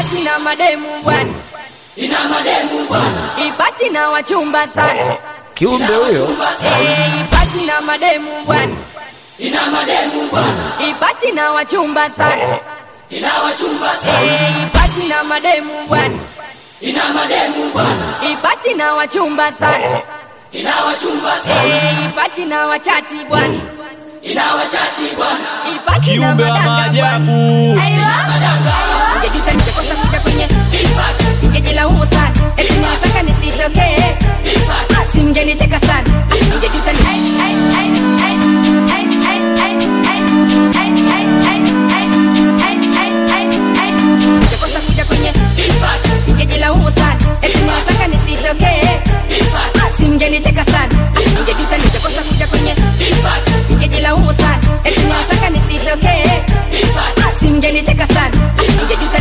Ipati na mademu bwana, ina mademu bwana, ipati na wachumba sana. Kiumbe huyo. Ipati na mademu bwana, ina mademu bwana, ipati na wachumba sana. ina wachumba sana. Ipati na mademu bwana, ina mademu bwana, ipati na wachumba sana. ina wachumba sana. Ipati na wachati bwana, ina wachati bwana, ipati na madanga bwana. Aiwa, ungejuta nitakosa kuja kwenye ungejilaumu sana, eti nilitaka nisitokee, simngenicheka sana. Ungejuta nitakosa kuja kwenye ungejilaumu sana, eti nilitaka nisitokee, simngenicheka sana. Ungejuta nitakosa kuja kwenye ungejilaumu sana, eti nilitaka nisitokee, simngenicheka sana. Ungejuta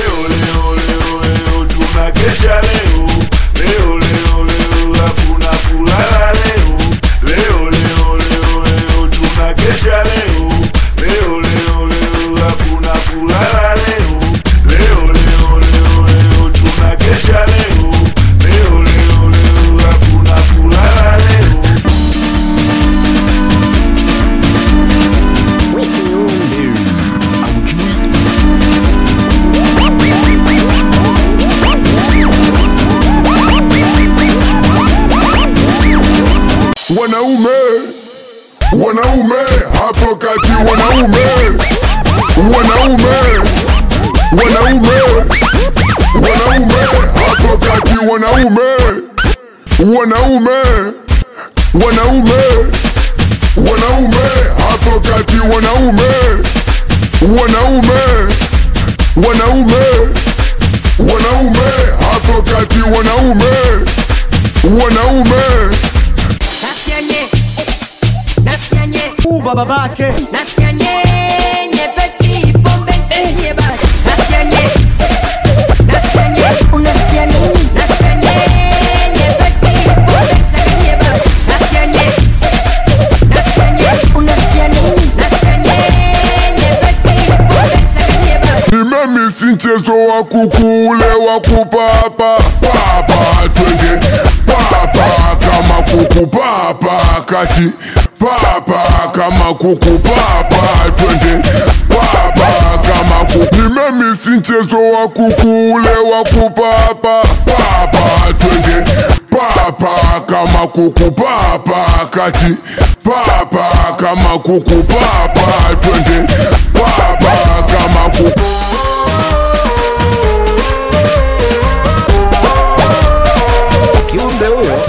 Leo tunakesha leo hakuna kulala leo tunakesha leo hakuna kulala leo tunakesha leo hakuna kulala Wanaume hapo kati, wanaume hapo kati, wanaume hapo kati, wanaume hapo kati, nasikianye Baba bake. nasikianye nyepesi pombe nye basi. Nasikianye Unasikia nini? nasikianye nyepesi pombe nye basi. Nasikianye Unasikia nini? nasikianye nyepesi pombe nye basi. Mimi si mchezo wa kukule wa kupapa papa, twende papa kama kuku papa kati, papa kama kuku papa, twende papa kama kuku. Mimi si mchezo wa kukule wa kupapa papa, twende papa kama kuku papa kati, papa kama kuku papa, twende papa kama kuku. Kiumbe huyo.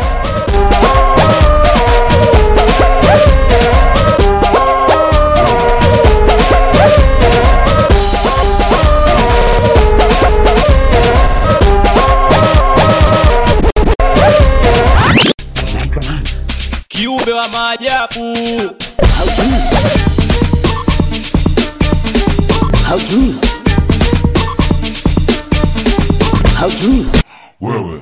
Kiumbe wa maajabu. Wewe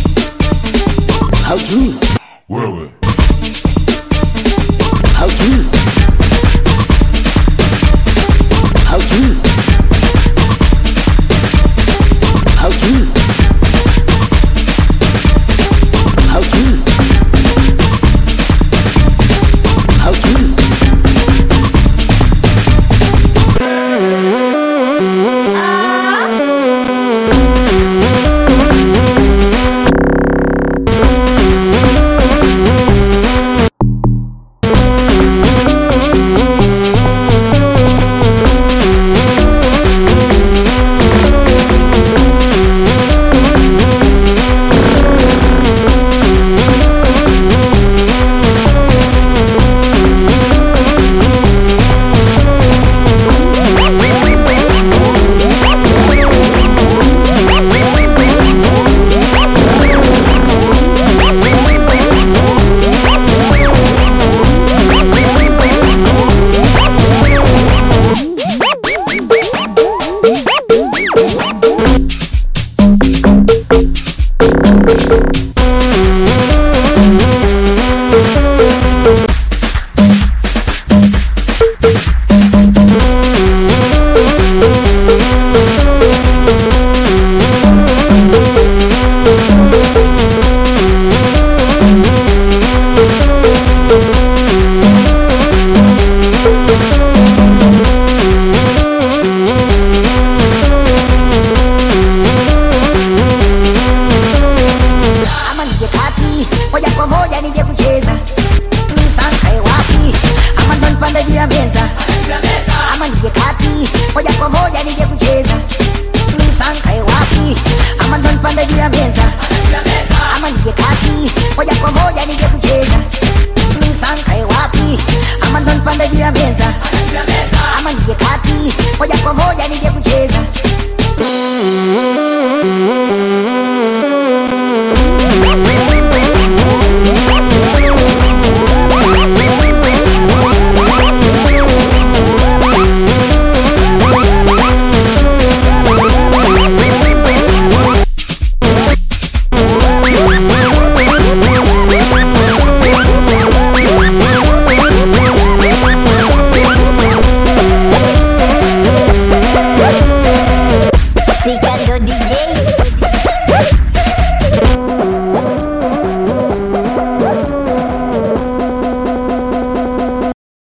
wewe